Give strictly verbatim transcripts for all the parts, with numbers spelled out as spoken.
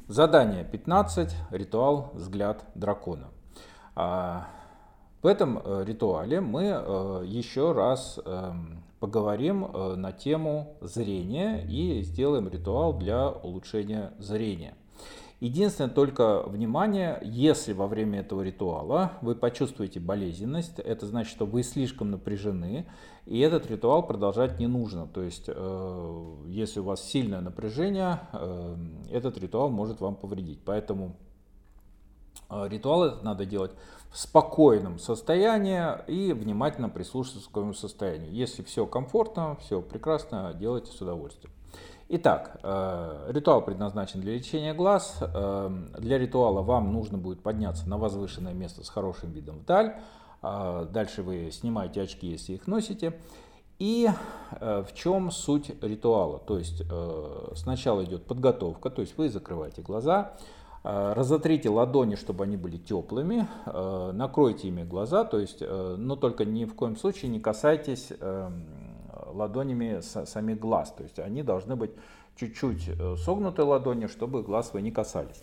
Задание пятнадцать. Ритуал «Взгляд дракона». А, В этом э, ритуале мы э, еще раз эм, поговорим э, на тему зрения и сделаем ритуал для улучшения зрения. Единственное, только внимание, если во время этого ритуала вы почувствуете болезненность, это значит, что вы слишком напряжены, и этот ритуал продолжать не нужно. То есть, э, если у вас сильное напряжение, э, этот ритуал может вам повредить. Поэтому э, ритуал этот надо делать в спокойном состоянии и внимательно прислушиваться к своему состоянию. Если все комфортно, все прекрасно, делайте с удовольствием. Итак, э, ритуал предназначен для лечения глаз. Э, для ритуала вам нужно будет подняться на возвышенное место с хорошим видом вдаль. Э, дальше вы снимаете очки, если их носите. И э, в чем суть ритуала? То есть э, сначала идет подготовка, то есть вы закрываете глаза, э, разотрите ладони, чтобы они были теплыми, э, накройте ими глаза, то есть, э, но только ни в коем случае не касайтесь э, ладонями самих глаз, то есть они должны быть чуть-чуть согнуты ладони, чтобы глаз вы не касались.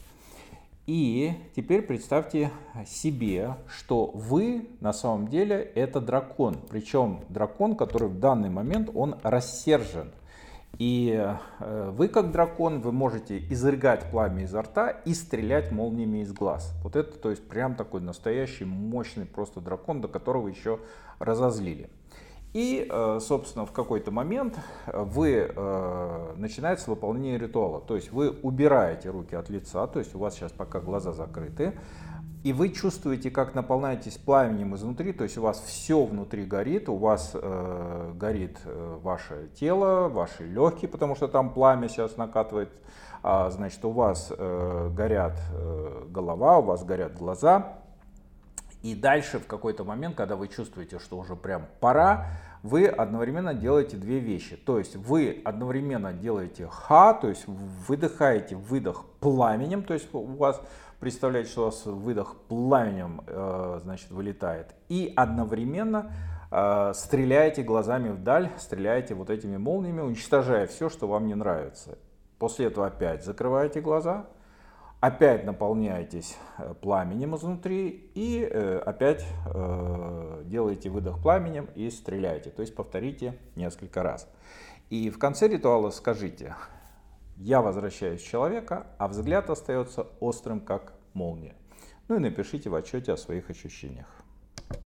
И теперь представьте себе, что вы на самом деле это дракон, причем дракон, который в данный момент он рассержен. И вы как дракон, вы можете изрыгать пламя изо рта и стрелять молниями из глаз. Вот это, то есть прям такой настоящий мощный просто дракон, до которого еще разозлили. И, собственно, в какой-то момент вы начинается выполнение ритуала. То есть вы убираете руки от лица, то есть у вас сейчас пока глаза закрыты, и вы чувствуете, как наполняетесь пламенем изнутри, то есть у вас все внутри горит, у вас э, горит ваше тело, ваши легкие, потому что там пламя сейчас накатывает, а, значит, у вас э, горят э, голова, у вас горят глаза. И дальше в какой-то момент, когда вы чувствуете, что уже прям пора, вы одновременно делаете две вещи. То есть вы одновременно делаете ха, то есть выдыхаете выдох пламенем, то есть у вас представляете, что у вас выдох пламенем, значит, вылетает. И одновременно стреляете глазами вдаль, стреляете вот этими молниями, уничтожая все, что вам не нравится. После этого опять закрываете глаза. Опять наполняетесь пламенем изнутри и э, опять э, делаете выдох пламенем и стреляете. То есть повторите несколько раз. И в конце ритуала скажите: «Я возвращаюсь в человека, а взгляд остается острым, как молния». Ну и напишите в отчете о своих ощущениях.